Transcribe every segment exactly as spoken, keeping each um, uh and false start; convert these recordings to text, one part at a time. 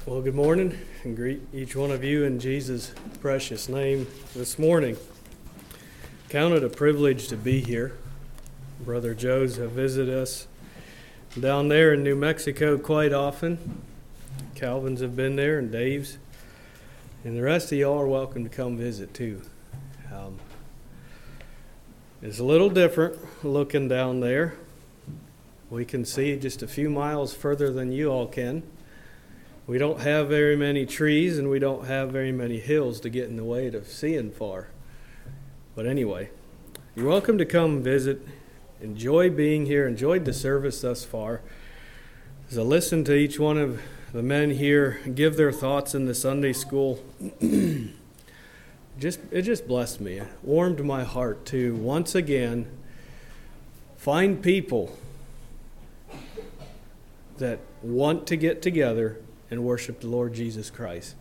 Well, good morning, and greet each one of you in Jesus' precious name this morning. Count it a privilege to be here. Brother Joe's have visited us down there in New Mexico quite often. Calvin's have been there, and Dave's. And the rest of y'all are welcome to come visit, too. Um, it's a little different looking down there. We can see just a few miles further than you all can. We don't have very many trees, and we don't have very many hills to get in the way of seeing far. But anyway, you're welcome to come visit. Enjoy being here. Enjoyed the service thus far. As I listen to each one of the men here give their thoughts in the Sunday school, just it just blessed me. It warmed my heart to once again find people that want to get together and worship the Lord Jesus Christ.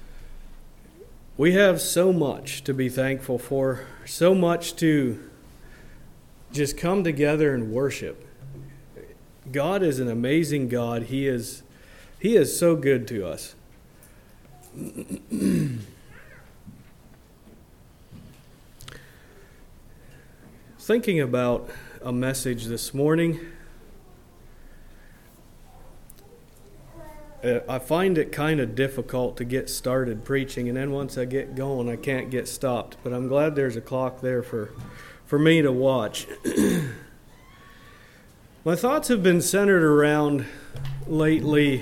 We have so much to be thankful for, so much to just come together and worship. God is an amazing God. He is, He is so good to us. Thinking about a message this morning, I find it kind of difficult to get started preaching, and then once I get going, I can't get stopped. But I'm glad there's a clock there for, for me to watch. My thoughts have been centered around lately.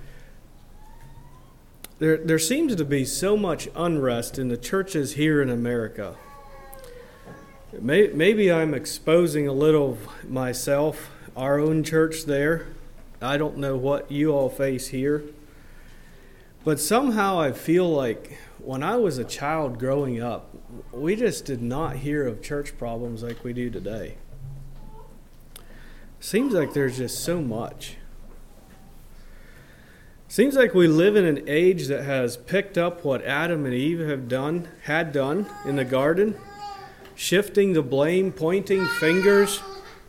There, there seems to be so much unrest in the churches here in America. May, maybe I'm exposing a little of myself, our own church there. I don't know what you all face here, but somehow I feel like when I was a child growing up, we just did not hear of church problems like we do today. Seems like there's just so much. Seems like we live in an age that has picked up what Adam and Eve have done, had done in the garden, shifting the blame, pointing fingers,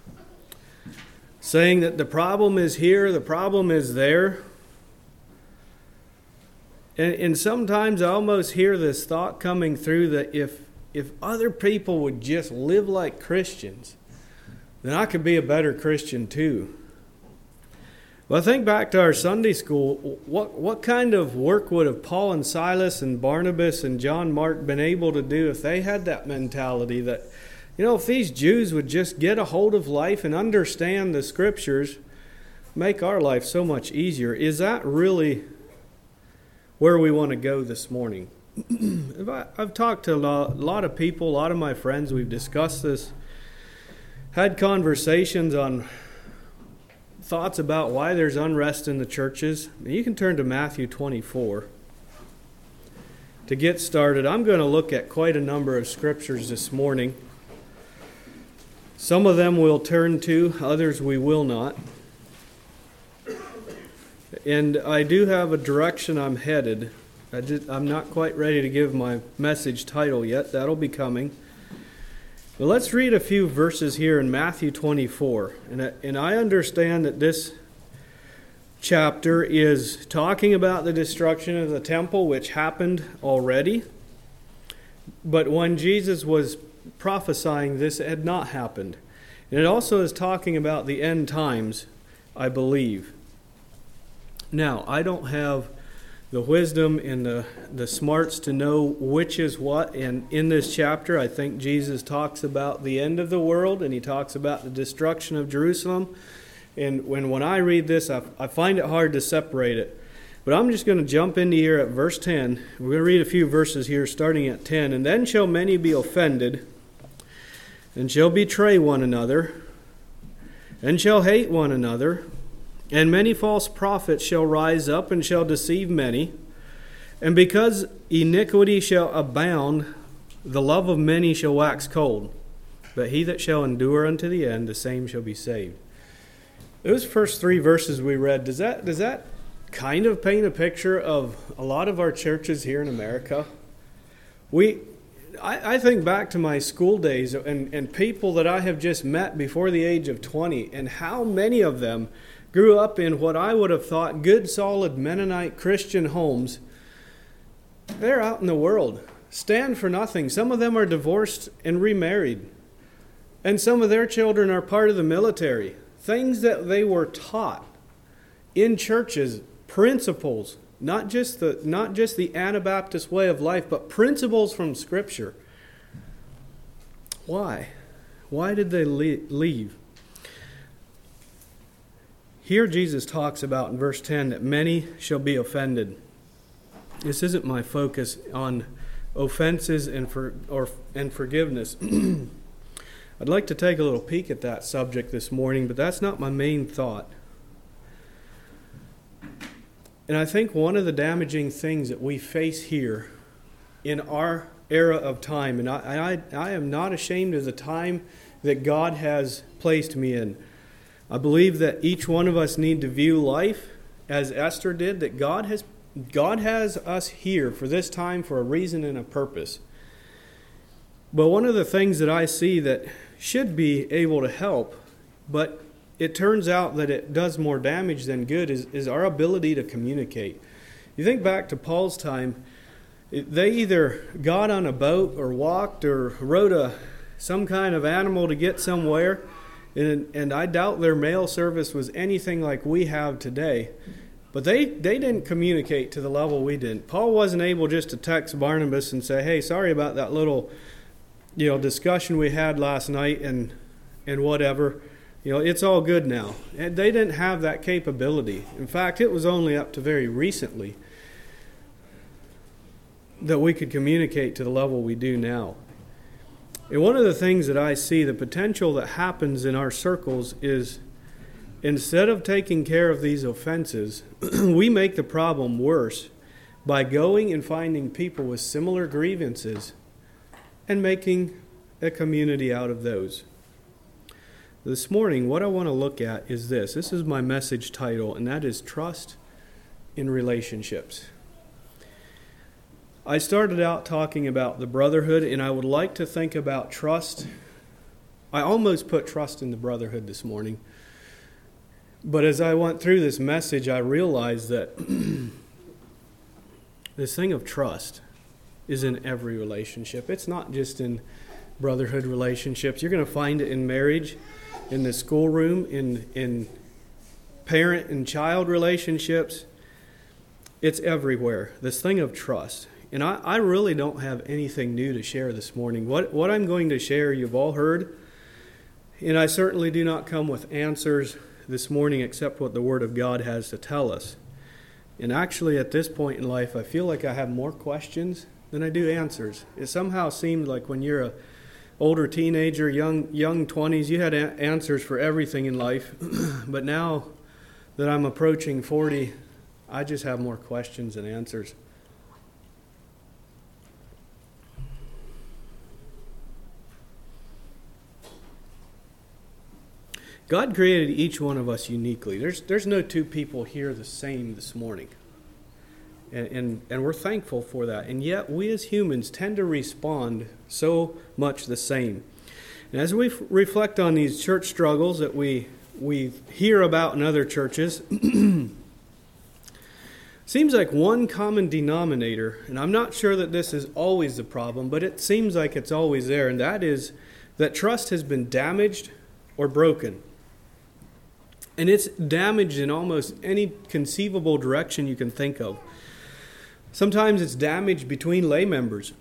saying that the problem is here, the problem is there. And, and sometimes I almost hear this thought coming through that if if other people would just live like Christians, then I could be a better Christian too. Well, I think back to our Sunday school, what, what kind of work would have Paul and Silas and Barnabas and John Mark been able to do if they had that mentality that, you know, if these Jews would just get a hold of life and understand the Scriptures, make our life so much easier. Is that really where we want to go this morning? I've talked to a lot of people, a lot of my friends. We've discussed this, had conversations on thoughts about why there's unrest in the churches. You can turn to Matthew twenty-four. To get started, I'm going to look at quite a number of Scriptures this morning. Some of them we'll turn to, others we will not. And I do have a direction I'm headed. I just, I'm not quite ready to give my message title yet. That'll be coming. But let's read a few verses here in Matthew twenty-four. And I, and I understand that this chapter is talking about the destruction of the temple, which happened already. But when Jesus was prophesying this, it had not happened. And it also is talking about the end times, I believe. Now, I don't have the wisdom and the, the smarts to know which is what. And in this chapter, I think Jesus talks about the end of the world, and he talks about the destruction of Jerusalem. And when, when I read this, I, I find it hard to separate it. But I'm just going to jump into here at verse ten. We're going to read a few verses here starting at ten. And then shall many be offended, and shall betray one another, and shall hate one another. And many false prophets shall rise up, and shall deceive many. And because iniquity shall abound, the love of many shall wax cold. But he that shall endure unto the end, the same shall be saved. Those first three verses we read, does that does that kind of paint a picture of a lot of our churches here in America? We, I, I think back to my school days and, and people that I have just met before the age of twenty, and how many of them grew up in what I would have thought good, solid Mennonite Christian homes, they're out in the world, stand for nothing. Some of them are divorced and remarried. And some of their children are part of the military. Things that they were taught in churches, principles, not just the not just the Anabaptist way of life, but principles from Scripture. Why? Why did they leave? Here Jesus talks about in verse ten that many shall be offended. This isn't my focus on offenses and for or and forgiveness. I'd like to take a little peek at that subject this morning, but that's not my main thought. And I think one of the damaging things that we face here in our era of time, and I, I, I am not ashamed of the time that God has placed me in. I believe that each one of us need to view life as Esther did, that God has God has us here for this time for a reason and a purpose. But one of the things that I see that should be able to help, but it turns out that it does more damage than good, is, is our ability to communicate. You think back to Paul's time, it, they either got on a boat or walked or rode a some kind of animal to get somewhere, and, and I doubt their mail service was anything like we have today. But they, they didn't communicate to the level we did. Paul wasn't able just to text Barnabas and say, hey, sorry about that little you know, discussion we had last night and and whatever. You know, it's all good now. And they didn't have that capability. In fact, it was only up to very recently that we could communicate to the level we do now. And one of the things that I see, the potential that happens in our circles is instead of taking care of these offenses, we make the problem worse by going and finding people with similar grievances and making a community out of those. This morning, what I want to look at is this. This is my message title, and that is Trust in Relationships. I started out talking about the brotherhood, and I would like to think about trust. I almost put trust in the brotherhood this morning. But as I went through this message, I realized that this thing of trust is in every relationship. It's not just in brotherhood relationships. You're going to find it in marriage, in the schoolroom, in in parent and child relationships. It's everywhere. This thing of trust. And I, I really don't have anything new to share this morning. What what I'm going to share, you've all heard. And I certainly do not come with answers this morning except what the Word of God has to tell us. And actually, at this point in life, I feel like I have more questions than I do answers. It somehow seemed like when you're a older teenager, young young twenties, you had a- answers for everything in life. But now that I'm approaching forty, I just have more questions than answers. God created each one of us uniquely. There's there's no two people here the same this morning. And, and and we're thankful for that. And yet we as humans tend to respond so much the same. And as we f- reflect on these church struggles that we we hear about in other churches, seems like one common denominator, and I'm not sure that this is always the problem, but it seems like it's always there, and that is that trust has been damaged or broken. And it's damaged in almost any conceivable direction you can think of. Sometimes it's damage between lay members.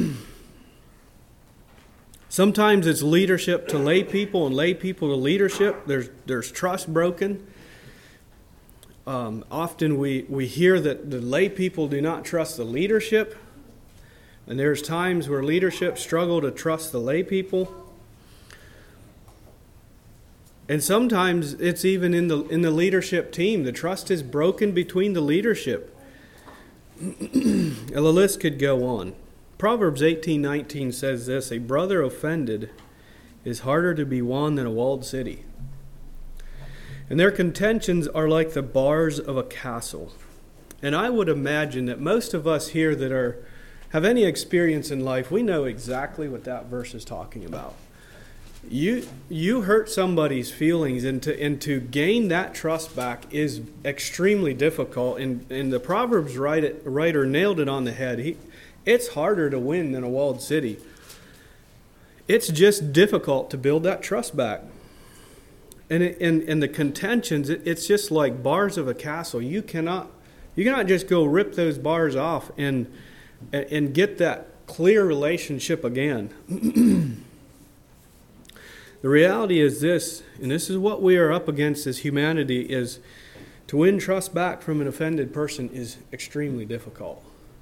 Sometimes it's leadership to lay people and lay people to leadership. There's there's trust broken. Um, often we, we hear that the lay people do not trust the leadership. And there's times where leadership struggle to trust the lay people. And sometimes it's even in the in the leadership team. The trust is broken between the leadership. The list could go on. Proverbs eighteen nineteen says this: a brother offended is harder to be won than a walled city. And their contentions are like the bars of a castle. And I would imagine that most of us here that are have any experience in life, we know exactly what that verse is talking about. You you hurt somebody's feelings, and to and to gain that trust back is extremely difficult. And, and the Proverbs writer, writer nailed it on the head. He, it's harder to win than a walled city. It's just difficult to build that trust back. And it, and, and the contentions, it, it's just like bars of a castle. You cannot you cannot just go rip those bars off and and get that clear relationship again. The reality is this, and this is what we are up against as humanity, is to win trust back from an offended person is extremely difficult.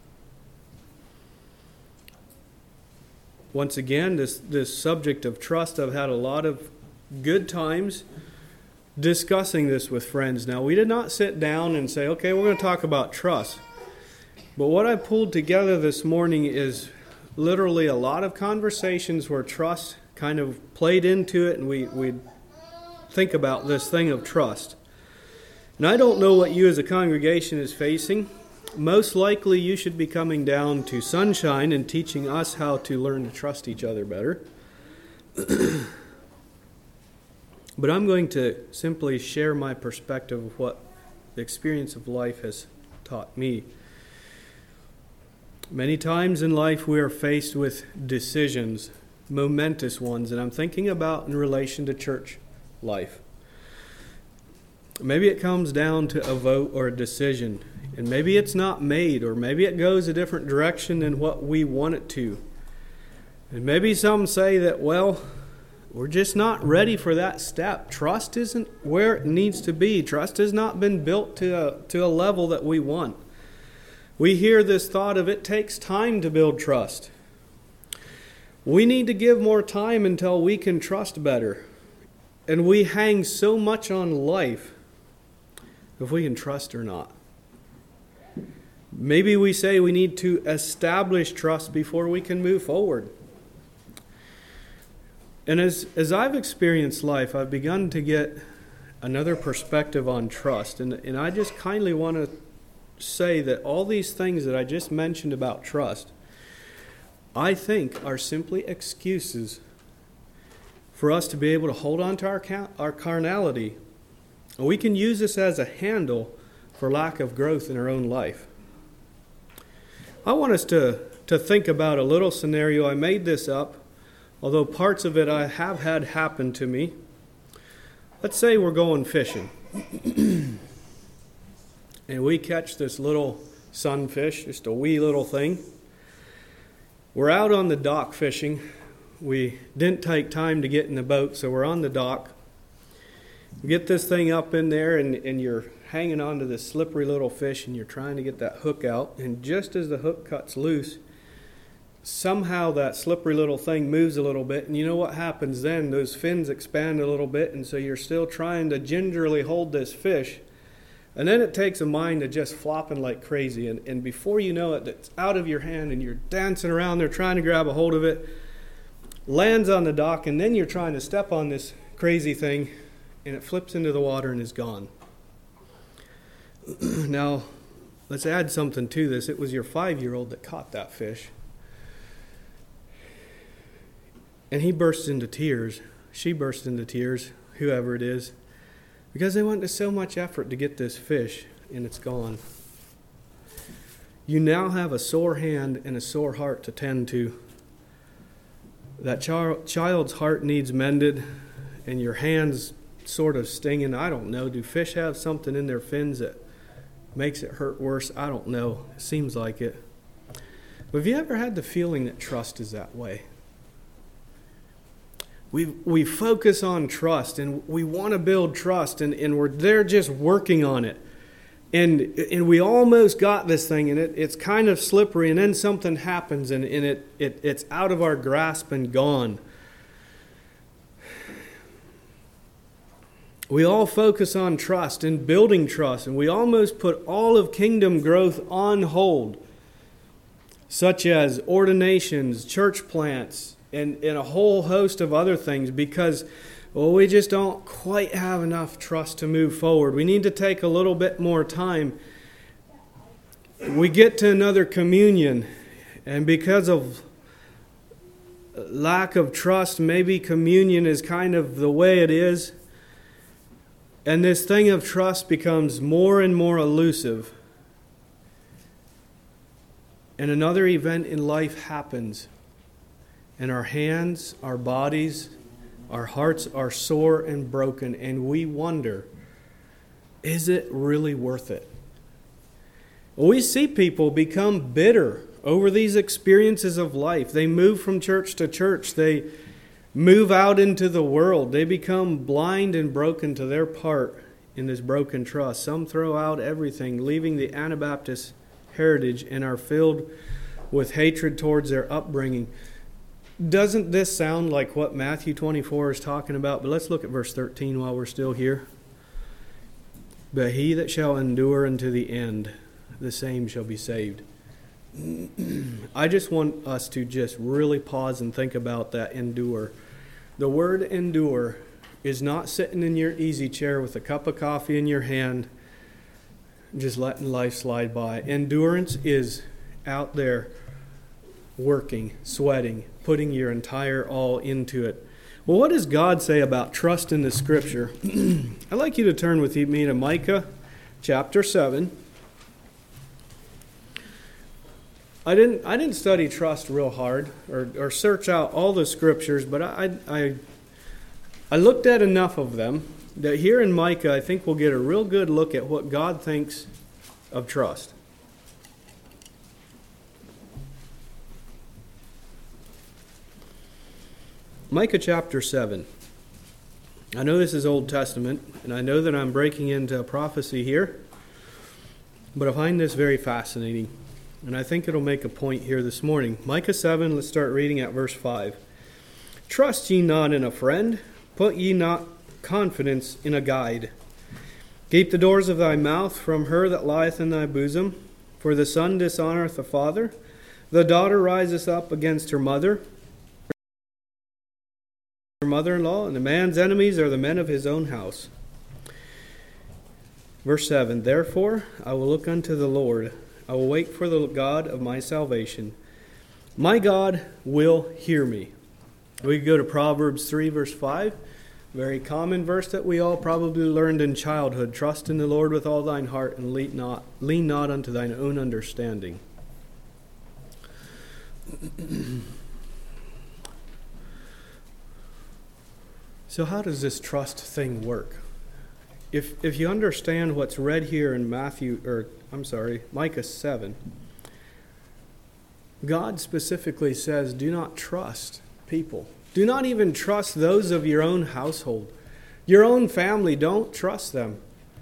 Once again, this, this subject of trust, I've had a lot of good times discussing this with friends. Now, we did not sit down and say, okay, we're going to talk about trust. But what I pulled together this morning is literally a lot of conversations where trust kind of played into it, and we we think about this thing of trust. And I don't know what you as a congregation is facing. Most likely you should be coming down to Sunshine and teaching us how to learn to trust each other better. But I'm going to simply share my perspective of what the experience of life has taught me. Many times in life we are faced with decisions, momentous ones, and I'm thinking about in relation to church life. Maybe it comes down to a vote or a decision, and maybe it's not made, or maybe it goes a different direction than what we want it to. And maybe some say that, well, we're just not ready for that step. Trust isn't where it needs to be. Trust has not been built to a, to a level that we want. We hear this thought of it takes time to build trust. We need to give more time until we can trust better. And we hang so much on life if we can trust or not. Maybe we say we need to establish trust before we can move forward. And as, as I've experienced life, I've begun to get another perspective on trust. And, and I just kindly want to say that all these things that I just mentioned about trust, I think are simply excuses for us to be able to hold on to our, our carnality. And we can use this as a handle for lack of growth in our own life. I want us to, to think about a little scenario. I made this up, although parts of it I have had happen to me. Let's say we're going fishing. And we catch this little sunfish, just a wee little thing. We're out on the dock fishing. We didn't take time to get in the boat, so we're on the dock. We get this thing up in there, and, and you're hanging onto this slippery little fish, and you're trying to get that hook out. And just as the hook cuts loose, somehow that slippery little thing moves a little bit. And you know what happens then? Those fins expand a little bit, and so you're still trying to gingerly hold this fish. And then it takes a mind to just flopping like crazy. And, and before you know it, it's out of your hand and you're dancing around there trying to grab a hold of it. Lands on the dock, and then you're trying to step on this crazy thing, and it flips into the water and is gone. Now, let's add something to this. It was your five-year-old that caught that fish. And he burst into tears. She burst into tears, whoever it is. Because they went to so much effort to get this fish, and it's gone. You now have a sore hand and a sore heart to tend to. That ch- child's heart needs mended, and your hand's sort of stinging. I don't know. Do fish have something in their fins that makes it hurt worse? I don't know. It seems like it. But have you ever had the feeling that trust is that way? We we focus on trust, and we want to build trust, and, and we're there just working on it. And and we almost got this thing, and it, it's kind of slippery, and then something happens, and, and it, it it's out of our grasp and gone. We all focus on trust and building trust, and we almost put all of kingdom growth on hold, such as ordinations, church plants, and, and a whole host of other things, because, well, we just don't quite have enough trust to move forward. We need to take a little bit more time. We get to another communion, and because of lack of trust, maybe communion is kind of the way it is. And this thing of trust becomes more and more elusive. And another event in life happens. And our hands, our bodies, our hearts are sore and broken. And we wonder, is it really worth it? We see people become bitter over these experiences of life. They move from church to church. They move out into the world. They become blind and broken to their part in this broken trust. Some throw out everything, leaving the Anabaptist heritage, and are filled with hatred towards their upbringing. Doesn't this sound like what Matthew twenty-four is talking about? But let's look at verse thirteen while we're still here. But he that shall endure unto the end, the same shall be saved. I just want us to just really pause and think about that endure. The word endure is not sitting in your easy chair with a cup of coffee in your hand, just letting life slide by. Endurance is out there working, sweating, putting your entire all into it. Well, what does God say about trust in the Scripture? I'd like you to turn with me to Micah chapter seven. I didn't I didn't study trust real hard or, or search out all the scriptures, but I, I I looked at enough of them that here in Micah I think we'll get a real good look at what God thinks of trust. Micah chapter seven. I know this is Old Testament, and I know that I'm breaking into a prophecy here, but I find this very fascinating. And I think it'll make a point here this morning. Micah seven, let's start reading at verse five. Trust ye not in a friend, put ye not confidence in a guide. Keep the doors of thy mouth from her that lieth in thy bosom. For the son dishonoureth the father, the daughter riseth up against her mother, her mother-in-law, and the man's enemies are the men of his own house. Verse seven, therefore I will look unto the Lord, I will wait for the God of my salvation. My God will hear me. We could go to Proverbs three, verse five. Very common verse that we all probably learned in childhood. Trust in the Lord with all thine heart, and lean not, lean not unto thine own understanding. So how does this trust thing work? If if you understand what's read here in Matthew, or I'm sorry, Micah seven, God specifically says, do not trust people. Do not even trust those of your own household. Your own family, don't trust them.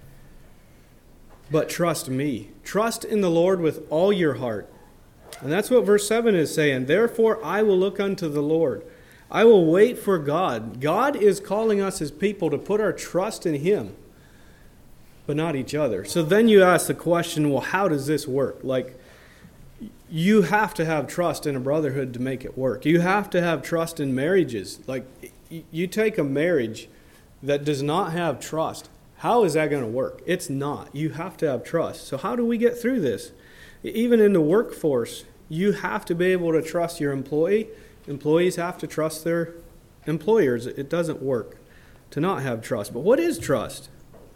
But trust me. Trust in the Lord with all your heart. And that's what verse seven is saying. Therefore I will look unto the Lord. I will wait for God. God is calling us as people to put our trust in Him, but not each other. So then you ask the question, well, how does this work? Like, you have to have trust in a brotherhood to make it work. You have to have trust in marriages. Like, you take a marriage that does not have trust. How is that going to work? It's not. You have to have trust. So how do we get through this? Even in the workforce, you have to be able to trust your employee. Employees have to trust their employers. It doesn't work to not have trust. But what is trust?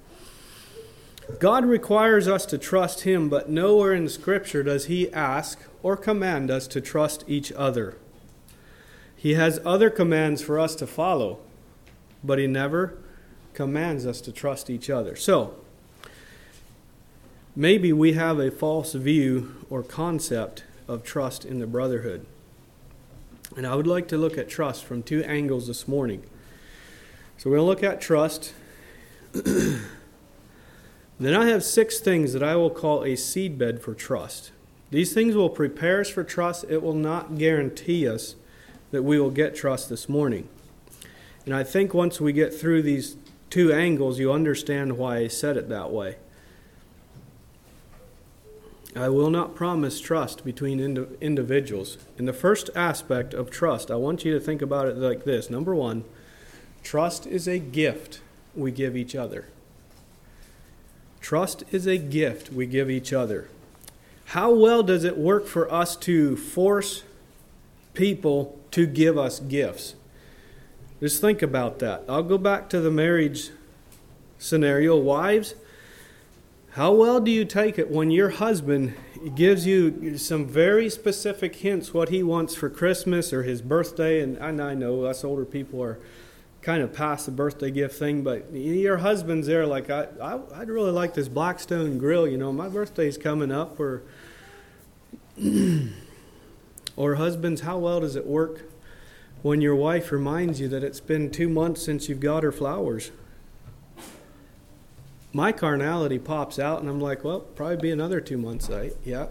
God requires us to trust Him, but nowhere in Scripture does He ask or command us to trust each other. He has other commands for us to follow, but He never commands us to trust each other. So, maybe we have a false view or concept of trust in the brotherhood. And I would like to look at trust from two angles this morning. So we're going to look at trust. Then I have six things that I will call a seedbed for trust. These things will prepare us for trust. It will not guarantee us that we will get trust this morning. And I think once we get through these two angles, you understand why I said it that way. I will not promise trust between ind- individuals. In the first aspect of trust, I want you to think about it like this. Number one, trust is a gift we give each other. Trust is a gift we give each other. How well does it work for us to force people to give us gifts. Just think about that. I'll go back to the marriage scenario. Wives, how well do you take it when your husband gives you some very specific hints what he wants for Christmas or his birthday? And I know us older people are kind of past the birthday gift thing, but your husband's there like, I, I, I'd really like this Blackstone grill. You know, my birthday's coming up. Or, or husbands, how well does it work when your wife reminds you that it's been two months since you've got her flowers? My carnality pops out, and I'm like, well, probably be another two months. I, yeah.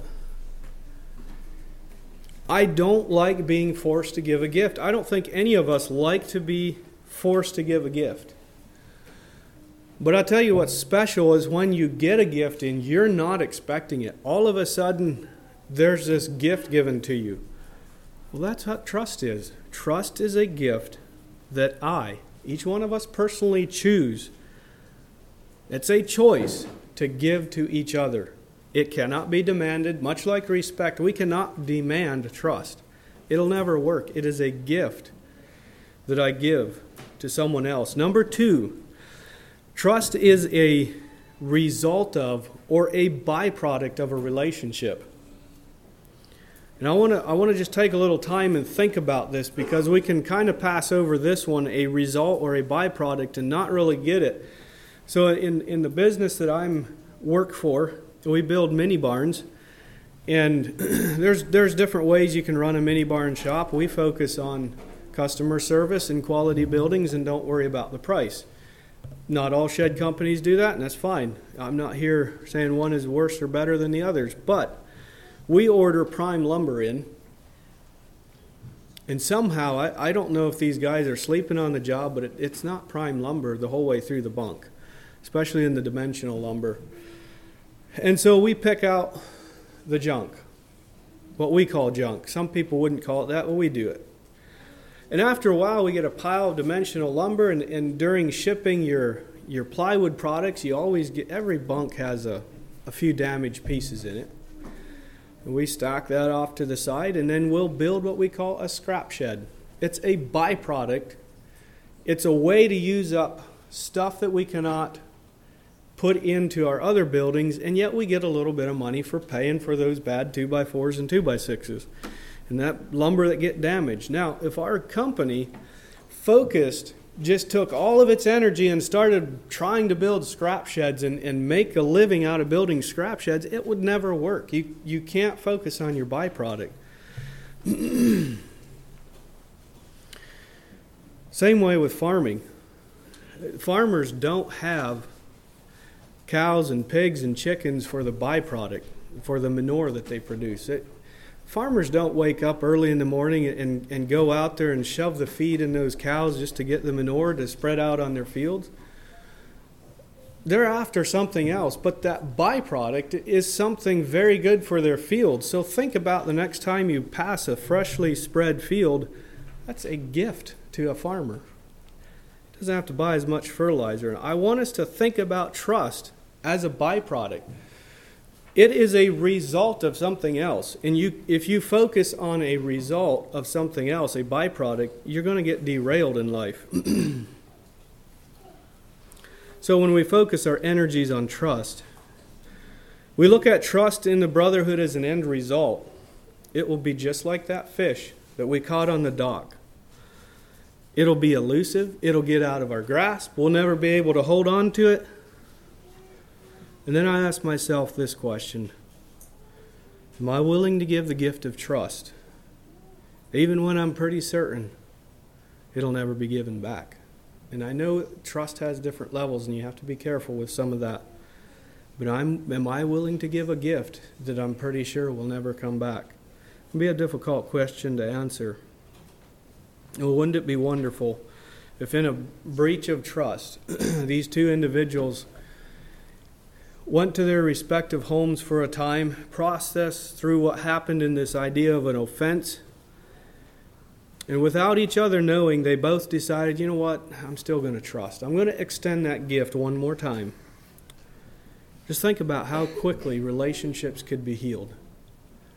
I don't like being forced to give a gift. I don't think any of us like to be forced to give a gift. But I'll tell you what's special is when you get a gift and you're not expecting it. All of a sudden, there's this gift given to you. Well, that's what trust is. Trust is a gift that I, each one of us personally choose. It's a choice to give to each other. It cannot be demanded, much like respect. We cannot demand trust. It'll never work. It is a gift that I give to someone else. Number two, trust is a result of or a byproduct of a relationship. And I want to I want to just take a little time and think about this, because we can kind of pass over this one, a result or a byproduct, and not really get it. So in, in the business that I'm work for, we build mini barns, and there's there's different ways you can run a mini barn shop. We focus on customer service and quality buildings and don't worry about the price. Not all shed companies do that, and that's fine. I'm not here saying one is worse or better than the others, but we order prime lumber in, and somehow, I, I don't know if these guys are sleeping on the job, but it, it's not prime lumber the whole way through the bunk, especially in the dimensional lumber. And so we pick out the junk, what we call junk. Some people wouldn't call it that, but we do it. And after a while, we get a pile of dimensional lumber, and, and during shipping your your plywood products, you always get, every bunk has a, a few damaged pieces in it. And we stack that off to the side, and then we'll build what we call a scrap shed. It's a byproduct. It's a way to use up stuff that we cannot put into our other buildings, and yet we get a little bit of money for paying for those bad two by fours and two by sixes. And that lumber that get damaged. Now, if our company focused, just took all of its energy and started trying to build scrap sheds and, and make a living out of building scrap sheds, it would never work. You, you can't focus on your byproduct. Same way with farming. Farmers don't have cows and pigs and chickens for the byproduct, for the manure that they produce. It, Farmers don't wake up early in the morning and, and go out there and shove the feed in those cows just to get the manure to spread out on their fields. They're after something else, but that byproduct is something very good for their field. So think about the next time you pass a freshly spread field, that's a gift to a farmer. He doesn't have to buy as much fertilizer. I want us to think about trust as a byproduct. It is a result of something else. And you, if you focus on a result of something else, a byproduct, you're going to get derailed in life. So when we focus our energies on trust, we look at trust in the brotherhood as an end result. It will be just like that fish that we caught on the dock. It'll be elusive. It'll get out of our grasp. We'll never be able to hold on to it. And then I ask myself this question: am I willing to give the gift of trust, even when I'm pretty certain it'll never be given back? And I know trust has different levels, and you have to be careful with some of that. But I'm, am I willing to give a gift that I'm pretty sure will never come back? It can be a difficult question to answer. Well, wouldn't it be wonderful if in a breach of trust, these two individuals went to their respective homes for a time, processed through what happened in this idea of an offense, and without each other knowing, they both decided, you know what, I'm still going to trust. I'm going to extend that gift one more time. Just think about how quickly relationships could be healed.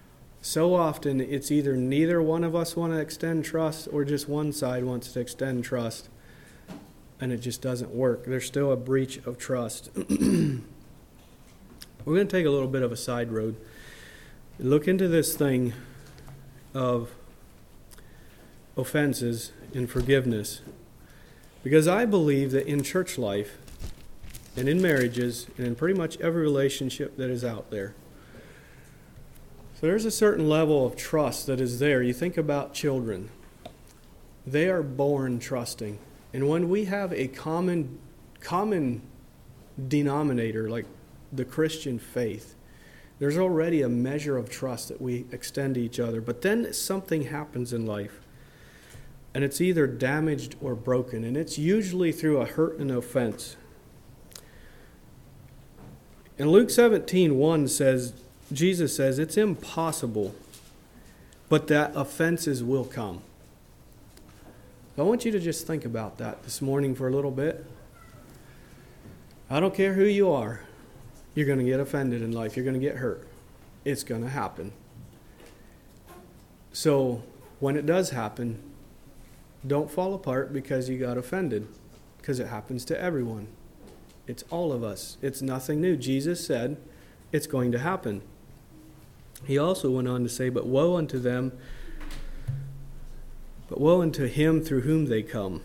So often it's either neither one of us want to extend trust or just one side wants to extend trust, and it just doesn't work. There's still a breach of trust. We're going to take a little bit of a side road. Look into this thing of offenses and forgiveness. Because I believe that in church life and in marriages and in pretty much every relationship that is out there, so there's a certain level of trust that is there. You think about children. They are born trusting. And when we have a common common denominator like the Christian faith, there's already a measure of trust that we extend to each other. But then something happens in life, and it's either damaged or broken, and it's usually through a hurt and offense. In Luke seventeen one says, Jesus says, it's impossible, but that offenses will come. I want you to just think about that this morning for a little bit. I don't care who you are. You're going to get offended in life. You're going to get hurt. It's going to happen. So when it does happen, don't fall apart because you got offended, because it happens to everyone. It's all of us. It's nothing new. Jesus said it's going to happen. He also went on to say, but woe unto them, but woe unto him through whom they come.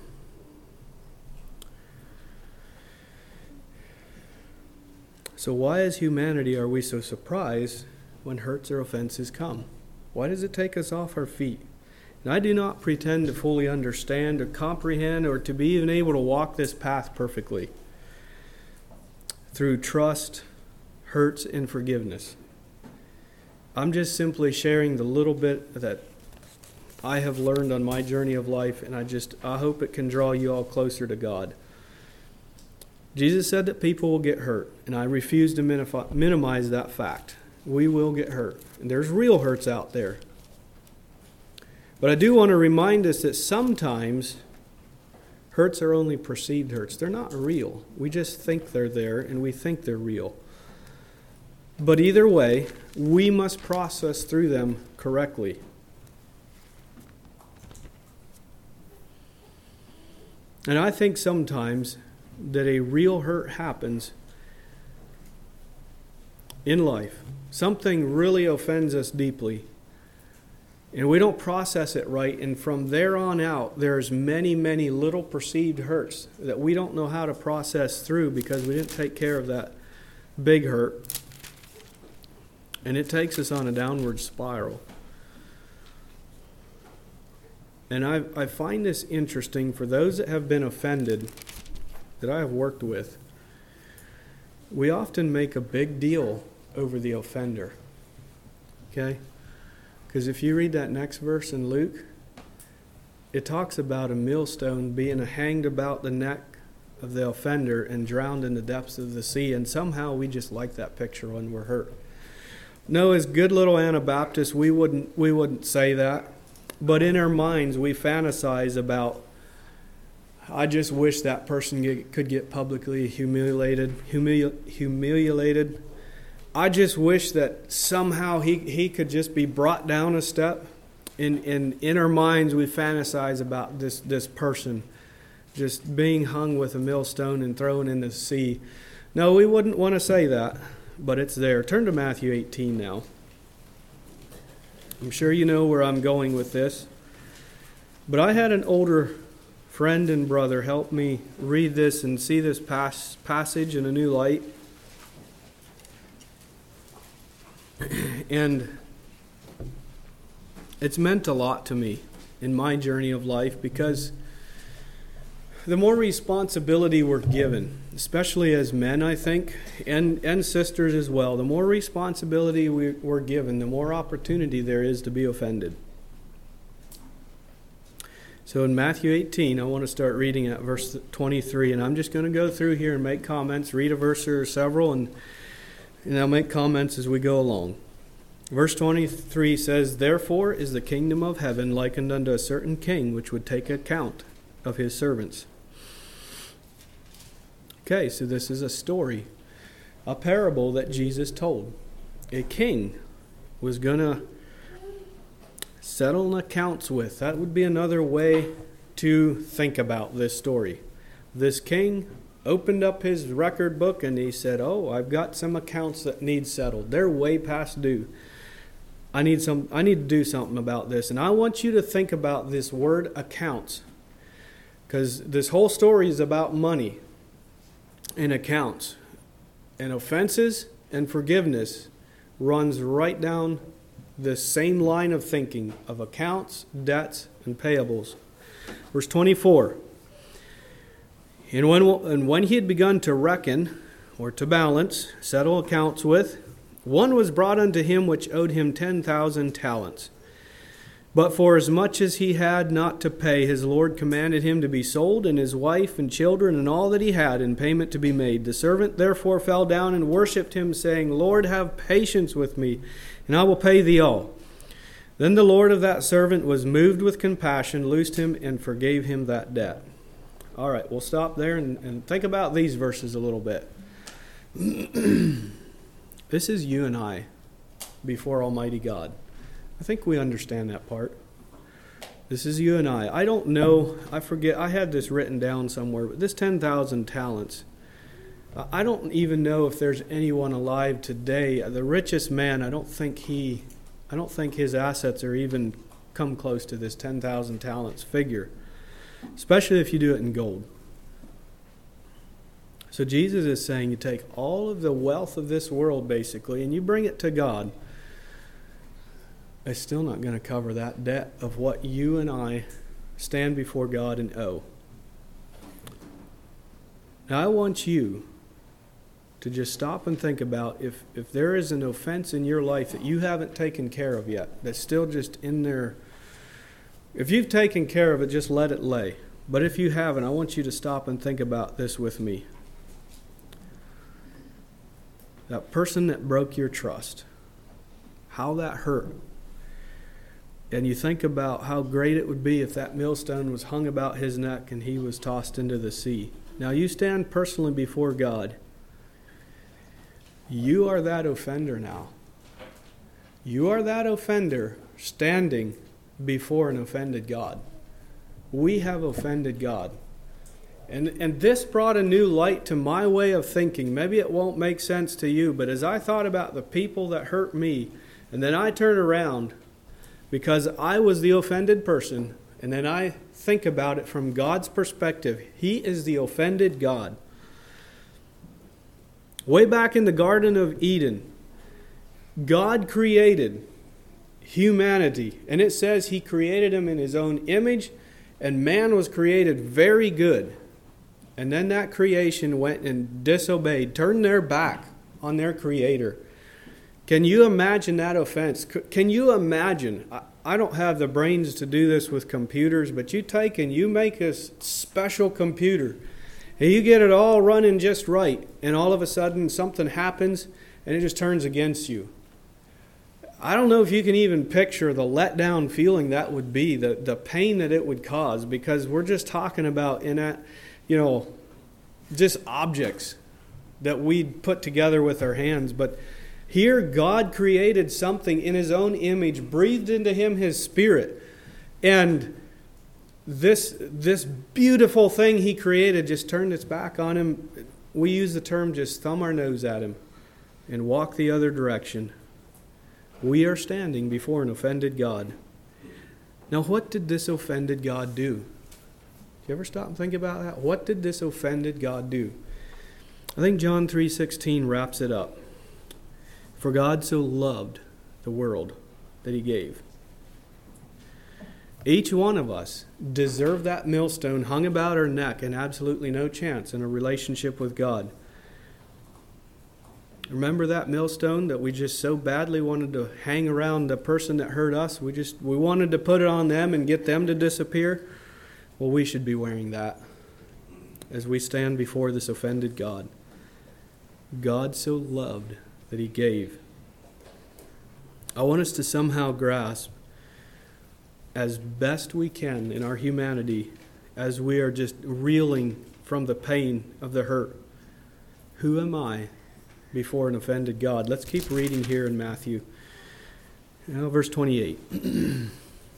So why as humanity are we so surprised when hurts or offenses come? Why does it take us off our feet? And I do not pretend to fully understand or comprehend or to be even able to walk this path perfectly through trust, hurts, and forgiveness. I'm just simply sharing the little bit that I have learned on my journey of life, and I just I hope it can draw you all closer to God. Jesus said that people will get hurt, and I refuse to minimize that fact. We will get hurt, and there's real hurts out there. But I do want to remind us that sometimes hurts are only perceived hurts. They're not real. We just think they're there, and we think they're real. But either way, we must process through them correctly. And I think sometimes that a real hurt happens in life. Something really offends us deeply, and we don't process it right, and from there on out, there's many, many little perceived hurts that we don't know how to process through because we didn't take care of that big hurt. And it takes us on a downward spiral. And I, I find this interesting for those that have been offended that I have worked with. We often make a big deal over the offender. Okay? Because if you read that next verse in Luke, it talks about a millstone being hanged about the neck of the offender and drowned in the depths of the sea. And somehow we just like that picture when we're hurt. No, as good little Anabaptists, we wouldn't we wouldn't say that. But in our minds, we fantasize about, I just wish that person get, could get publicly humiliated, humili- humiliated. I just wish that somehow he, he could just be brought down a step. In, in, in our minds, we fantasize about this, this person just being hung with a millstone and thrown in the sea. No, we wouldn't want to say that. But it's there. Turn to Matthew eighteen now. I'm sure you know where I'm going with this. But I had an older friend and brother help me read this and see this pas- passage in a new light. And it's meant a lot to me in my journey of life because the more responsibility we're given, especially as men, I think, and, and sisters as well, the more responsibility we, we're given, the more opportunity there is to be offended. So in Matthew eighteen, I want to start reading at verse twenty-three, and I'm just going to go through here and make comments, read a verse or several, and, and I'll make comments as we go along. Verse twenty-three says, "Therefore is the kingdom of heaven likened unto a certain king, which would take account of his servants." Okay, so this is a story, a parable that Jesus told. A king was going to Settle accounts with. That would be another way to think about this story. This king opened up his record book and he said, oh, I've got some accounts that need settled. They're way past due. I need some. I need to do something about this. And I want you to think about this word accounts, because this whole story is about money and accounts. And offenses and forgiveness runs right down the same line of thinking of accounts, debts, and payables. Verse twenty-four. And when, and when he had begun to reckon, or to balance, settle accounts with, one was brought unto him which owed him ten thousand talents. But for as much as he had not to pay, his Lord commanded him to be sold, and his wife and children and all that he had in payment to be made. The servant therefore fell down and worshipped him, saying, Lord, have patience with me, and I will pay thee all. Then the Lord of that servant was moved with compassion, loosed him, and forgave him that debt. All right, we'll stop there and, and think about these verses a little bit. This is you and I before Almighty God. I think we understand that part. This is you and I. I don't know, I forget, I had this written down somewhere, but this ten thousand talents, I don't even know if there's anyone alive today. The richest man, I don't think he, I don't think his assets are even come close to this ten thousand talents figure, especially if you do it in gold. So Jesus is saying you take all of the wealth of this world, basically, and you bring it to God. It's still not going to cover that debt of what you and I stand before God and owe. Now, I want you to just stop and think about if, if there is an offense in your life that you haven't taken care of yet, that's still just in there. If you've taken care of it, just let it lay. But if you haven't, I want you to stop and think about this with me. That person that broke your trust, how that hurt. And you think about how great it would be if that millstone was hung about his neck and he was tossed into the sea. Now you stand personally before God. You are that offender now. You are that offender standing before an offended God. We have offended God. And and this brought a new light to my way of thinking. Maybe it won't make sense to you, but as I thought about the people that hurt me, and then I turn around because I was the offended person, and then I think about it from God's perspective. He is the offended God. Way back in the Garden of Eden, God created humanity, and it says He created them in His own image, and man was created very good. And then that creation went and disobeyed, turned their back on their Creator. Can you imagine that offense? Can you imagine? I don't have the brains to do this with computers, but you take and you make a special computer, and you get it all running just right, and all of a sudden something happens, and it just turns against you. I don't know if you can even picture the letdown feeling that would be, the, the pain that it would cause, because we're just talking about in that, you know, just objects that we'd put together with our hands. But here God created something in His own image, breathed into Him His Spirit. And this, this beautiful thing He created just turned its back on Him. We use the term just thumb our nose at Him and walk the other direction. We are standing before an offended God. Now, what did this offended God do? You ever stop and think about that? What did this offended God do? I think John three sixteen wraps it up. For God so loved the world that He gave. Each one of us deserve that millstone hung about our neck and absolutely no chance in a relationship with God. Remember that millstone that we just so badly wanted to hang around the person that hurt us? We just we wanted to put it on them and get them to disappear. Well, we should be wearing that as we stand before this offended God. God so loved that He gave. I want us to somehow grasp as best we can in our humanity, as we are just reeling from the pain of the hurt. Who am I before an offended God? Let's keep reading here in Matthew. Now, verse twenty-eight.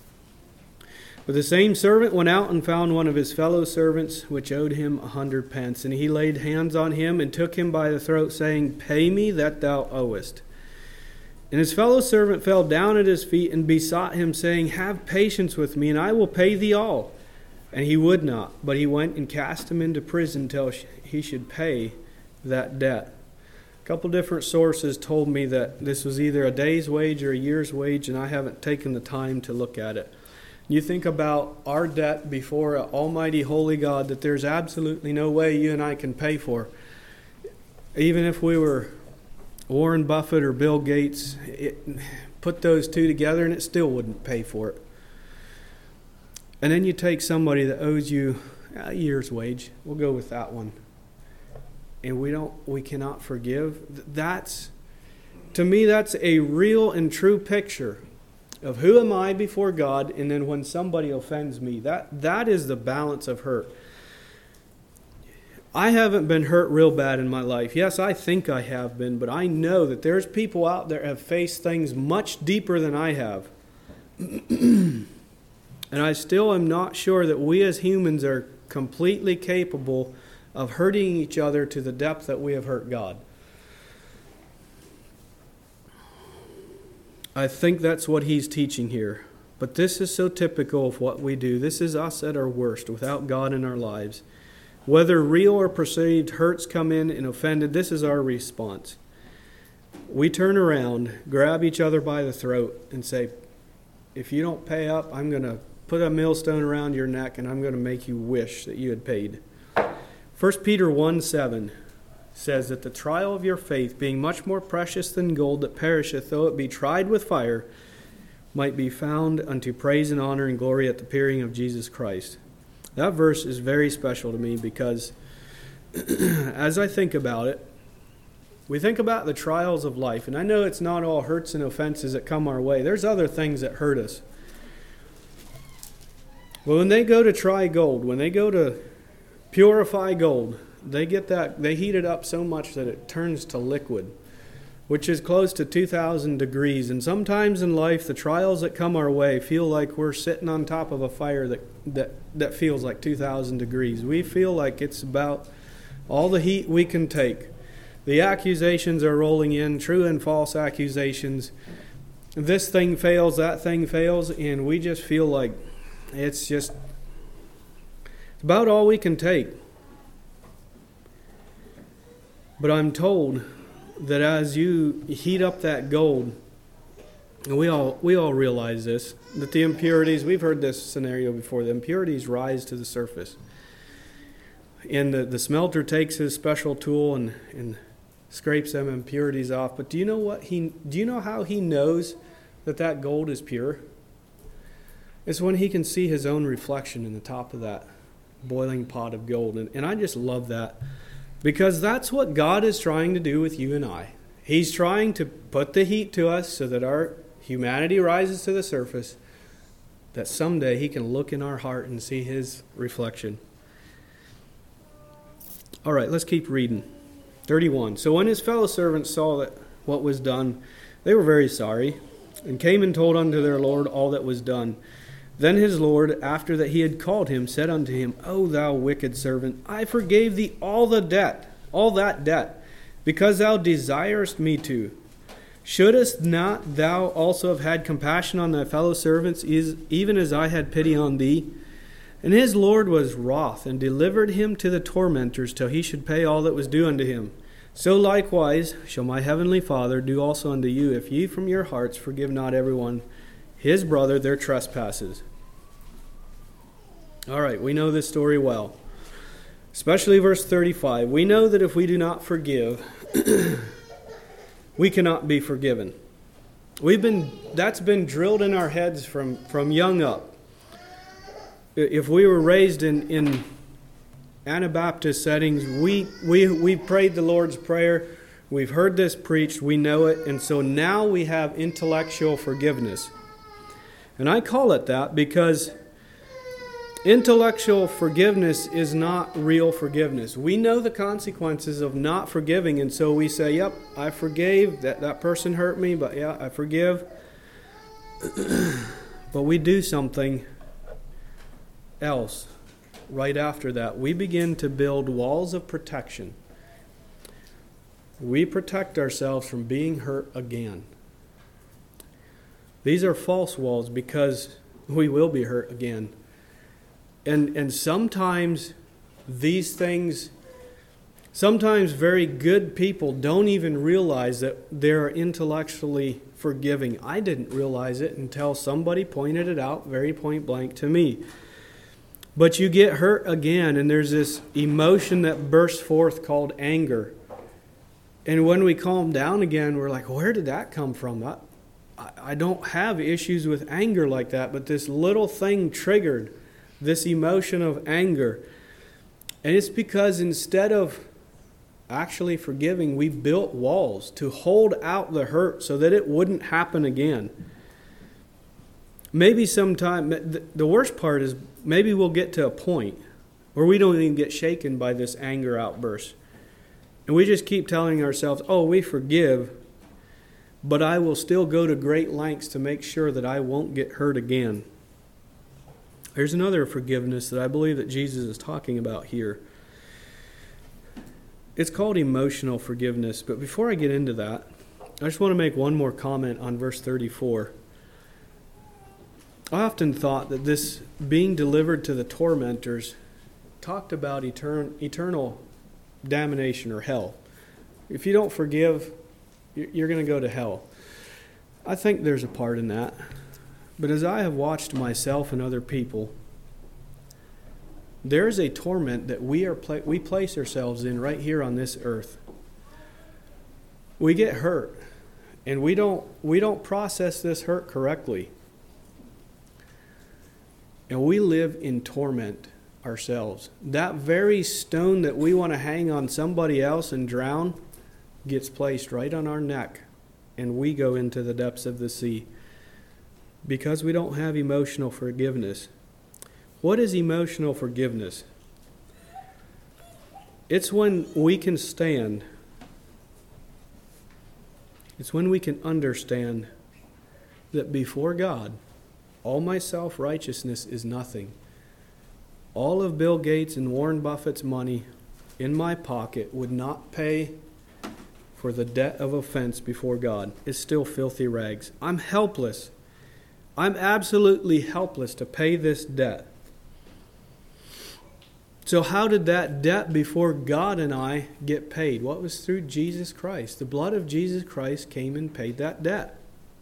But the same servant went out and found one of his fellow servants, which owed him a hundred pence. And he laid hands on him and took him by the throat, saying, Pay me that thou owest. And his fellow servant fell down at his feet and besought him, saying, Have patience with me, and I will pay thee all. And he would not, but he went and cast him into prison till he should pay that debt. A couple different sources told me that this was either a day's wage or a year's wage, and I haven't taken the time to look at it. You think about our debt before an almighty holy God that there's absolutely no way you and I can pay for. Even if we were Warren Buffett or Bill Gates, it, put those two together and it still wouldn't pay for it. And then you take somebody that owes you a year's wage. We'll go with that one. And we don't, we cannot forgive. That's, to me, that's a real and true picture of who am I before God, and then when somebody offends me, that that is the balance of hurt. I haven't been hurt real bad in my life. Yes, I think I have been, but I know that there's people out there that have faced things much deeper than I have. And I still am not sure that we as humans are completely capable of hurting each other to the depth that we have hurt God. I think that's what he's teaching here. But this is so typical of what we do. This is us at our worst without God in our lives. Whether real or perceived hurts come in and offended, this is our response. We turn around, grab each other by the throat, and say, if you don't pay up, I'm going to put a millstone around your neck and I'm going to make you wish that you had paid. First Peter one seven says that the trial of your faith, being much more precious than gold that perisheth, though it be tried with fire, might be found unto praise and honor and glory at the appearing of Jesus Christ. That verse is very special to me because as I think about it, we think about the trials of life, and I know it's not all hurts and offenses that come our way. There's other things that hurt us. Well, when they go to try gold, when they go to purify gold, They get that, they heat it up so much that it turns to liquid, which is close to two thousand degrees. And sometimes in life, the trials that come our way feel like we're sitting on top of a fire that, that, that feels like two thousand degrees. We feel like it's about all the heat we can take. The accusations are rolling in, true and false accusations. This thing fails, that thing fails, and we just feel like it's just it's about all we can take. But I'm told that as you heat up that gold, and we all we all realize this, that the impurities, we've heard this scenario before, the impurities rise to the surface. And the, the smelter takes his special tool and, and scrapes them impurities off. But do you know what he do you know how he knows that that gold is pure? It's when he can see his own reflection in the top of that boiling pot of gold. And, and I just love that. Because that's what God is trying to do with you and I. He's trying to put the heat to us so that our humanity rises to the surface, that someday he can look in our heart and see his reflection. All right, let's keep reading. thirty-one. So when his fellow servants saw that what was done, they were very sorry, and came and told unto their Lord all that was done. Then his Lord, after that he had called him, said unto him, O thou wicked servant, I forgave thee all the debt, all that debt, because thou desirest me to. Shouldest not thou also have had compassion on thy fellow servants, even as I had pity on thee? And his Lord was wroth, and delivered him to the tormentors, till he should pay all that was due unto him. So likewise shall my heavenly Father do also unto you, if ye from your hearts forgive not every one his brother their trespasses. All right, we know this story well. Especially verse thirty-five. We know that if we do not forgive, we cannot be forgiven. We've been that's been drilled in our heads from, from young up. If we were raised in, in Anabaptist settings, we, we we prayed the Lord's Prayer. We've heard this preached, we know it, and so now we have intellectual forgiveness. And I call it that because intellectual forgiveness is not real forgiveness. We know the consequences of not forgiving, and so we say, yep, I forgave, that, that person hurt me, but yeah, I forgive. But we do something else right after that, we begin to build walls of protection. We protect ourselves from being hurt again. These are false walls because we will be hurt again. And and sometimes these things, sometimes very good people don't even realize that they're intellectually forgiving. I didn't realize it until somebody pointed it out very point blank to me. But you get hurt again, and there's this emotion that bursts forth called anger. And when we calm down again, we're like, where did that come from? I, I don't have issues with anger like that, but this little thing triggered this emotion of anger. And it's because instead of actually forgiving, we built walls to hold out the hurt so that it wouldn't happen again. Maybe sometime, the worst part is maybe we'll get to a point where we don't even get shaken by this anger outburst. And we just keep telling ourselves, oh, we forgive, but I will still go to great lengths to make sure that I won't get hurt again. There's another forgiveness that I believe that Jesus is talking about here. It's called emotional forgiveness. But before I get into that, I just want to make one more comment on verse thirty-four. I often thought that this being delivered to the tormentors talked about etern- eternal damnation or hell. If you don't forgive, you're going to go to hell. I think there's a part in that. But as I have watched myself and other people, there is a torment that we are pla- we place ourselves in right here on this earth. We get hurt, and we don't we don't process this hurt correctly. And we live in torment ourselves. That very stone that we want to hang on somebody else and drown gets placed right on our neck, and we go into the depths of the sea because we don't have emotional forgiveness. What is emotional forgiveness? It's when we can stand. It's when we can understand that before God, all my self-righteousness is nothing. All of Bill Gates and Warren Buffett's money in my pocket would not pay for the debt of offense before God. It's still filthy rags. I'm helpless. I'm absolutely helpless to pay this debt. So how did that debt before God and I get paid? What was through Jesus Christ? The blood of Jesus Christ came and paid that debt.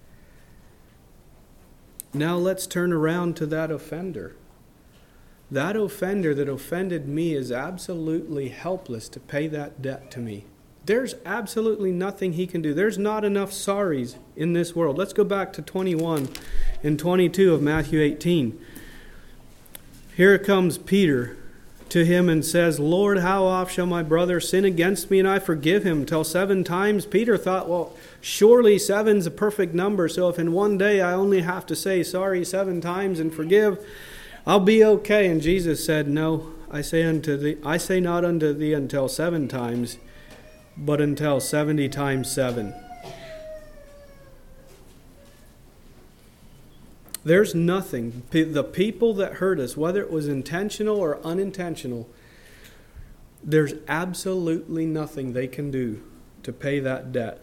Now let's turn around to that offender. That offender that offended me is absolutely helpless to pay that debt to me. There's absolutely nothing he can do. There's not enough sorries in this world. Let's go back to twenty-one and twenty-two of Matthew eighteen. Here comes Peter to him and says, Lord, how oft shall my brother sin against me and I forgive him? Till seven times? Peter thought, well, surely seven's a perfect number, so if in one day I only have to say sorry seven times and forgive, I'll be okay. And Jesus said, no, I say unto thee, I say not unto thee until seven times, but until seventy times seven. There's nothing. The people that hurt us, whether it was intentional or unintentional, there's absolutely nothing they can do to pay that debt.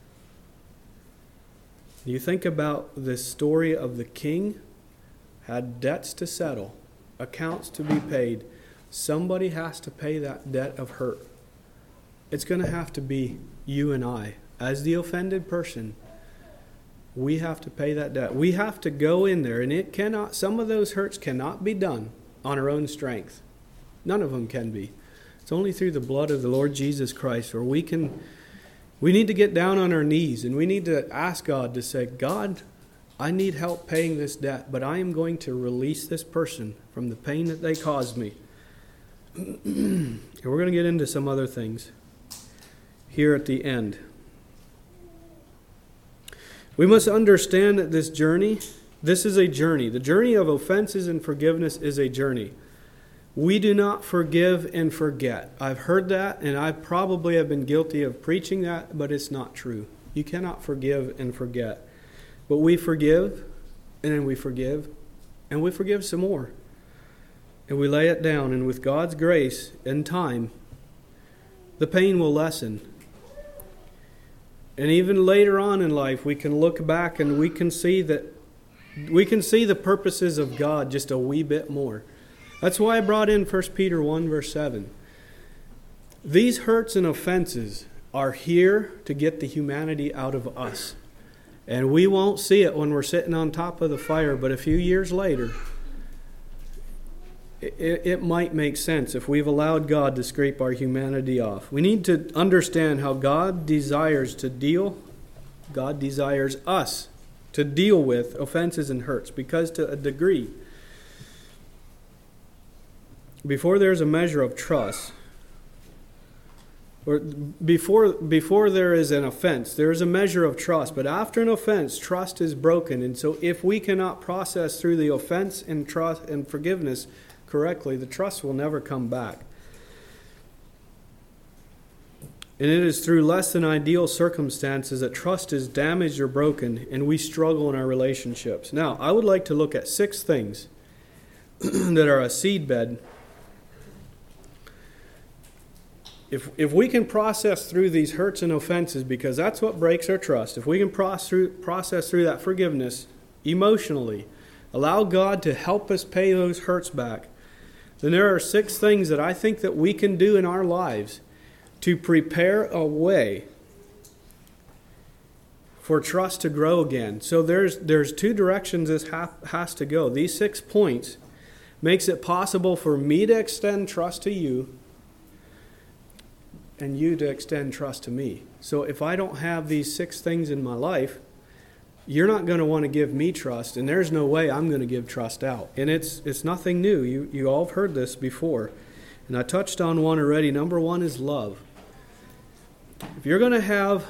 You think about this story of the king had debts to settle, accounts to be paid. Somebody has to pay that debt of hurt. It's going to have to be you and I. As the offended person, we have to pay that debt. We have to go in there, and it cannot, some of those hurts cannot be done on our own strength. None of them can be. It's only through the blood of the Lord Jesus Christ where we can, we need to get down on our knees, and we need to ask God to say, God, I need help paying this debt, but I am going to release this person from the pain that they caused me. And we're going to get into some other things here at the end. We must understand that this journey, this is a journey. The journey of offenses and forgiveness is a journey. We do not forgive and forget. I've heard that, and I probably have been guilty of preaching that, but it's not true. You cannot forgive and forget. But we forgive, and then we forgive, and we forgive some more. and we lay it down, and with God's grace and time, the pain will lessen. And even later on in life, we can look back and we can see that we can see the purposes of God just a wee bit more. That's why I brought in First Peter one, verse seven. These hurts and offenses are here to get the humanity out of us. And we won't see it when we're sitting on top of the fire, but a few years later, it, it might make sense if we've allowed God to scrape our humanity off. We need to understand how God desires to deal, God desires us to deal with offenses and hurts, because to a degree, before there's a measure of trust, or before before there is an offense, there is a measure of trust. But after an offense, trust is broken. And so if we cannot process through the offense and trust and forgiveness correctly, the trust will never come back. And it is through less than ideal circumstances that trust is damaged or broken, and we struggle in our relationships. Now, I would like to look at six things that are a seedbed. If if we can process through these hurts and offenses, because that's what breaks our trust, if we can process through, process through that forgiveness emotionally, allow God to help us pay those hurts back, then there are six things that I think that we can do in our lives to prepare a way for trust to grow again. So there's there's two directions this ha- has to go. These six points makes it possible for me to extend trust to you and you to extend trust to me. So if I don't have these six things in my life, you're not going to want to give me trust, and there's no way I'm going to give trust out. And it's it's nothing new. You you all have heard this before. And I touched on one already. Number one is love. If you're going to have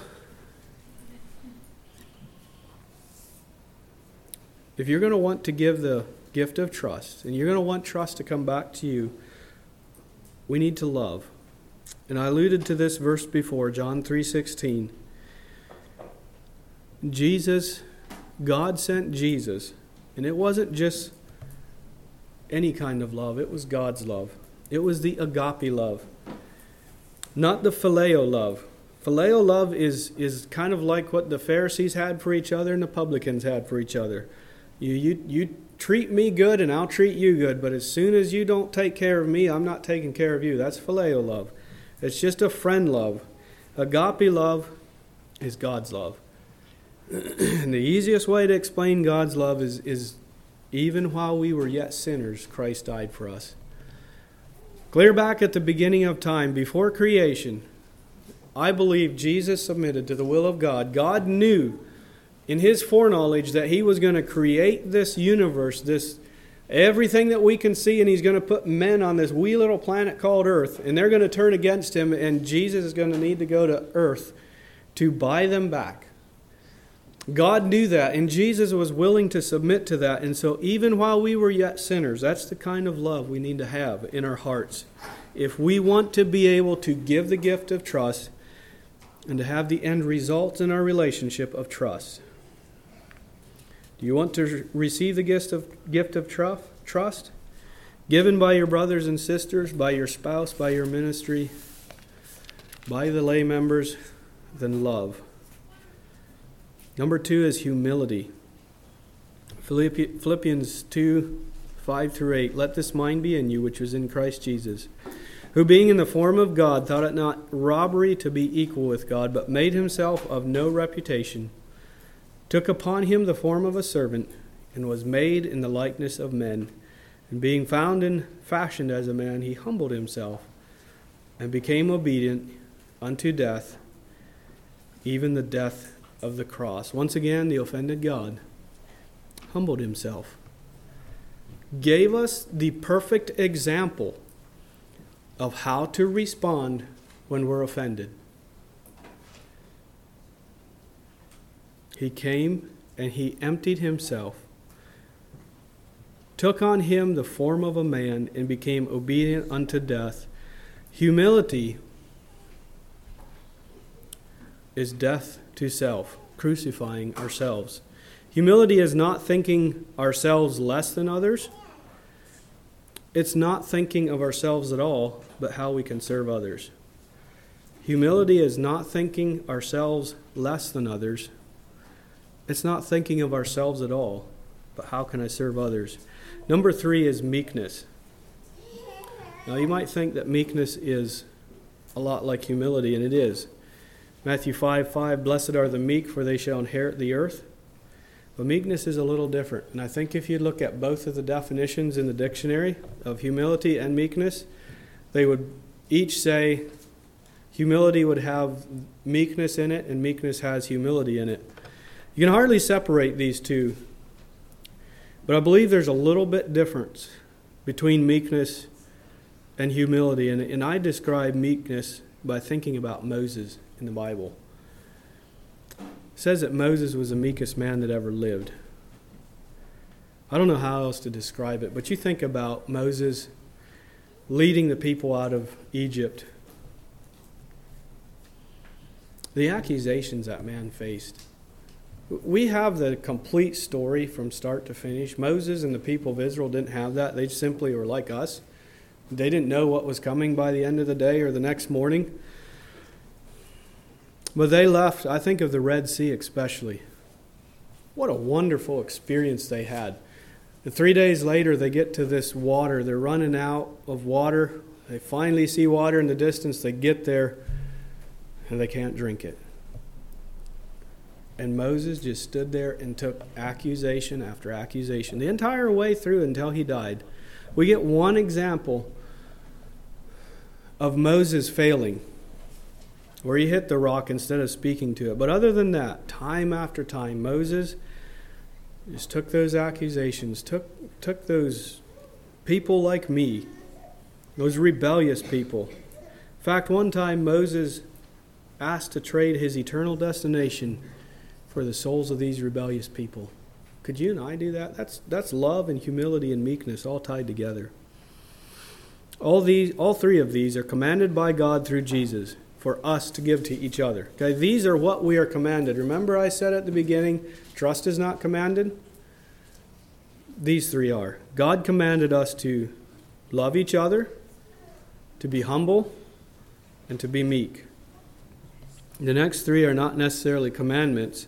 if you're going to want to give the gift of trust, and you're going to want trust to come back to you, we need to love. And I alluded to this verse before, John three sixteen. Jesus, God sent Jesus, and it wasn't just any kind of love, it was God's love. It was the agape love, not the phileo love. Phileo love is, is kind of like what the Pharisees had for each other and the publicans had for each other. You, you, you treat me good and I'll treat you good, but as soon as you don't take care of me, I'm not taking care of you. That's phileo love. It's just a friend love. Agape love is God's love. And the easiest way to explain God's love is, is even while we were yet sinners, Christ died for us. Clear back at the beginning of time, before creation, I believe Jesus submitted to the will of God. God knew in His foreknowledge that He was going to create this universe, this everything that we can see, and He's going to put men on this wee little planet called Earth, and they're going to turn against Him, and Jesus is going to need to go to Earth to buy them back. God knew that, and Jesus was willing to submit to that. And so even while we were yet sinners, that's the kind of love we need to have in our hearts. If we want to be able to give the gift of trust and to have the end result in our relationship of trust. Do you want to receive the gift of, gift of trust? Given by your brothers and sisters, by your spouse, by your ministry, by the lay members, then love. Number two is humility. Philippians two, five through eight. Let this mind be in you, which was in Christ Jesus, who being in the form of God, thought it not robbery to be equal with God, but made himself of no reputation, took upon him the form of a servant, and was made in the likeness of men. And being found and fashioned as a man, he humbled himself, and became obedient unto death, even the death of the cross. Once again, the offended God humbled himself, gave us the perfect example of how to respond when we're offended. He came and he emptied himself, took on him the form of a man, and became obedient unto death. Humility is death to self, crucifying ourselves. Humility is not thinking ourselves less than others, it's not thinking of ourselves at all, but how we can serve others. Humility is not thinking ourselves less than others. It's not thinking of ourselves at all, but how can I serve others? Number three is meekness. Now you might think that meekness is a lot like humility, and it is. Matthew five five, blessed are the meek, for they shall inherit the earth. But meekness is a little different. And I think if you look at both of the definitions in the dictionary of humility and meekness, they would each say humility would have meekness in it, and meekness has humility in it. You can hardly separate these two. But I believe there's a little bit difference between meekness and humility. And, and I describe meekness by thinking about Moses in the Bible. It says that Moses was the meekest man that ever lived. I don't know how else to describe it, but you think about Moses leading the people out of Egypt. The accusations that man faced. We have the complete story from start to finish. Moses and the people of Israel didn't have that. They simply were like us. They didn't know what was coming by the end of the day or the next morning. But they left, I think of the Red Sea especially. What a wonderful experience they had. And three days later, they get to this water. They're running out of water. They finally see water in the distance. They get there, and they can't drink it. And Moses just stood there and took accusation after accusation, the entire way through until he died. We get one example of Moses failing, where he hit the rock instead of speaking to it. But other than that, time after time, Moses just took those accusations, took, took those people like me, those rebellious people. In fact, one time Moses asked to trade his eternal destination for the souls of these rebellious people. Could you and I do that? That's that's love and humility and meekness all tied together. All these, all three of these are commanded by God through Jesus for us to give to each other. Okay, these are what we are commanded. Remember I said at the beginning, trust is not commanded? These three are. God commanded us to love each other, to be humble, and to be meek. The next three are not necessarily commandments,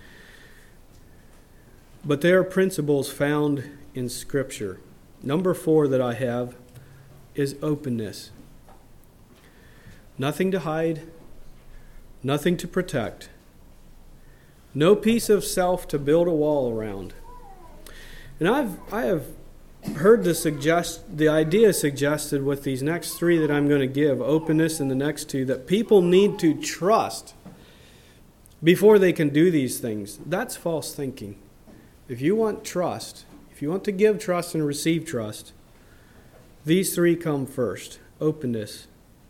but they are principles found in Scripture. Number four that I have is openness. Nothing to hide, nothing to protect, no piece of self to build a wall around. And I've I have heard the suggest the idea suggested with these next three that I'm going to give, openness and the next two, that people need to trust before they can do these things. That's false thinking. If you want trust, if you want to give trust and receive trust, these three come first. Openness.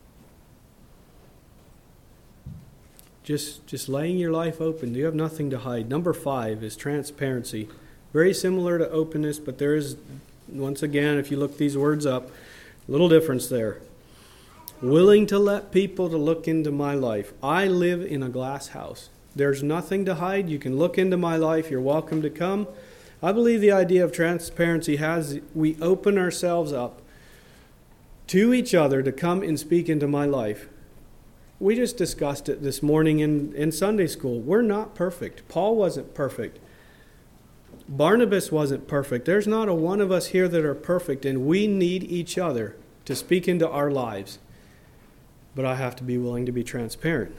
Just, just laying your life open. You have nothing to hide. Number five is transparency. Very similar to openness, but there is, once again, if you look these words up, a little difference there. Willing to let people to look into my life. I live in a glass house. There's nothing to hide. You can look into my life. You're welcome to come. I believe the idea of transparency has, we open ourselves up to each other to come and speak into my life. We just discussed it this morning in, in Sunday school. We're not perfect. Paul wasn't perfect. Barnabas wasn't perfect. There's not a one of us here that are perfect, and we need each other to speak into our lives. But I have to be willing to be transparent.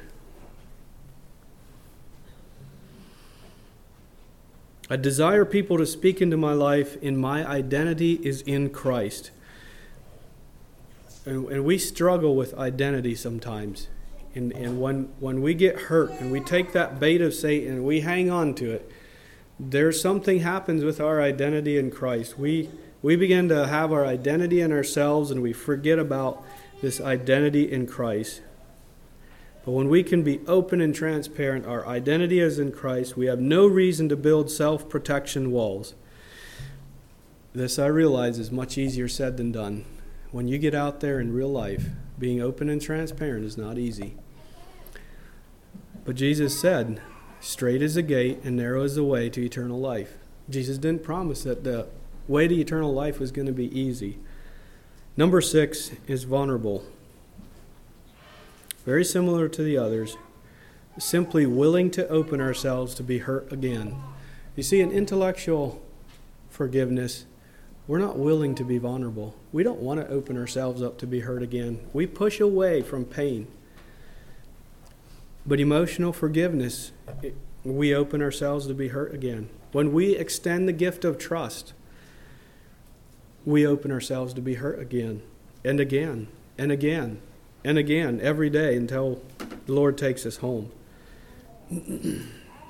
I desire people to speak into my life, and my identity is in Christ. And, and we struggle with identity sometimes. And, and when, when we get hurt and we take that bait of Satan and we hang on to it, there's something happens with our identity in Christ. We, we begin to have our identity in ourselves, and we forget about this identity in Christ. But when we can be open and transparent, our identity is in Christ. We have no reason to build self-protection walls. This, I realize, is much easier said than done. When you get out there in real life, being open and transparent is not easy. But Jesus said, straight is the gate and narrow is the way to eternal life. Jesus didn't promise that the way to eternal life was going to be easy. Number six is vulnerable. Very similar to the others. Simply willing to open ourselves to be hurt again. You see, in intellectual forgiveness, we're not willing to be vulnerable. We don't want to open ourselves up to be hurt again. We push away from pain. But emotional forgiveness, it, we open ourselves to be hurt again. When we extend the gift of trust, we open ourselves to be hurt again and again and again and again every day until the Lord takes us home. Do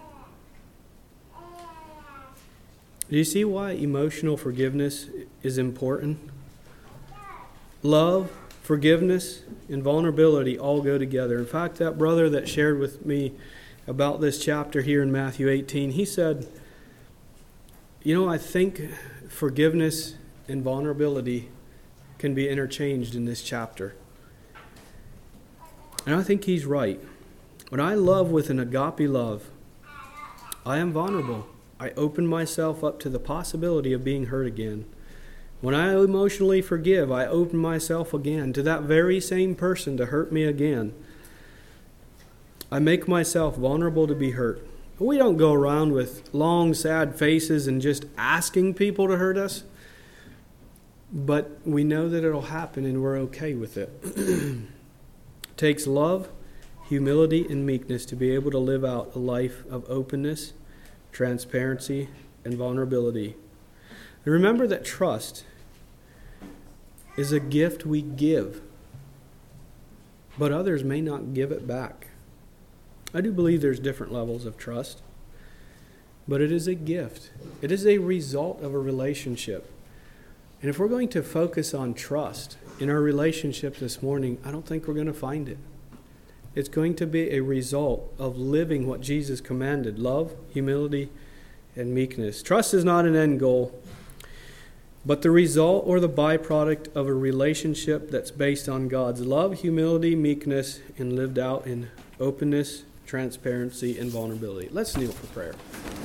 you see why emotional forgiveness is important? Love, forgiveness, and vulnerability all go together. In fact, that brother that shared with me about this chapter here in Matthew eighteen, he said, you know, I think forgiveness and vulnerability can be interchanged in this chapter. And I think he's right. When I love with an agape love, I am vulnerable. I open myself up to the possibility of being hurt again. When I emotionally forgive, I open myself again to that very same person to hurt me again. I make myself vulnerable to be hurt. We don't go around with long, sad faces and just asking people to hurt us. But we know that it'll happen and we're okay with it. It takes love, humility, and meekness to be able to live out a life of openness, transparency, and vulnerability. And remember that trust is a gift we give, but others may not give it back. I do believe there's different levels of trust, but it is a gift. It is a result of a relationship. And if we're going to focus on trust in our relationship this morning, I don't think we're going to find it. It's going to be a result of living what Jesus commanded: love, humility, and meekness. Trust is not an end goal, but the result or the byproduct of a relationship that's based on God's love, humility, meekness, and lived out in openness, transparency, and vulnerability. Let's kneel for prayer.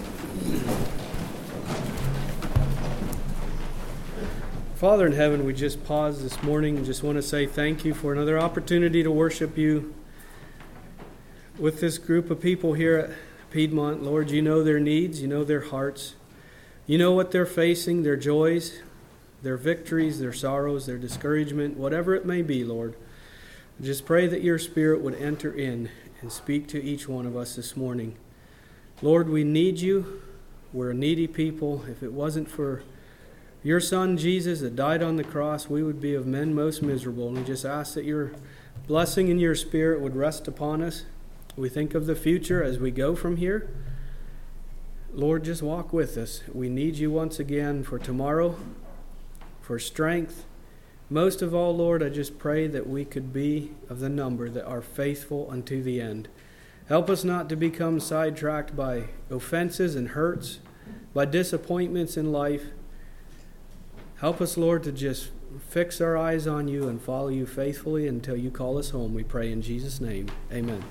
Father in heaven, we just pause this morning and just want to say thank you for another opportunity to worship you with this group of people here at Piedmont. Lord, you know their needs, you know their hearts, you know what they're facing, their joys, their victories, their sorrows, their discouragement, whatever it may be, Lord. Just pray that your Spirit would enter in and speak to each one of us this morning. Lord, we need you. We're a needy people. If it wasn't for your Son, Jesus, that died on the cross, we would be of men most miserable. And we just ask that your blessing and your Spirit would rest upon us. We think of the future as we go from here. Lord, just walk with us. We need you once again for tomorrow, for strength. Most of all, Lord, I just pray that we could be of the number that are faithful unto the end. Help us not to become sidetracked by offenses and hurts, by disappointments in life. Help us, Lord, to just fix our eyes on you and follow you faithfully until you call us home. We pray in Jesus' name. Amen.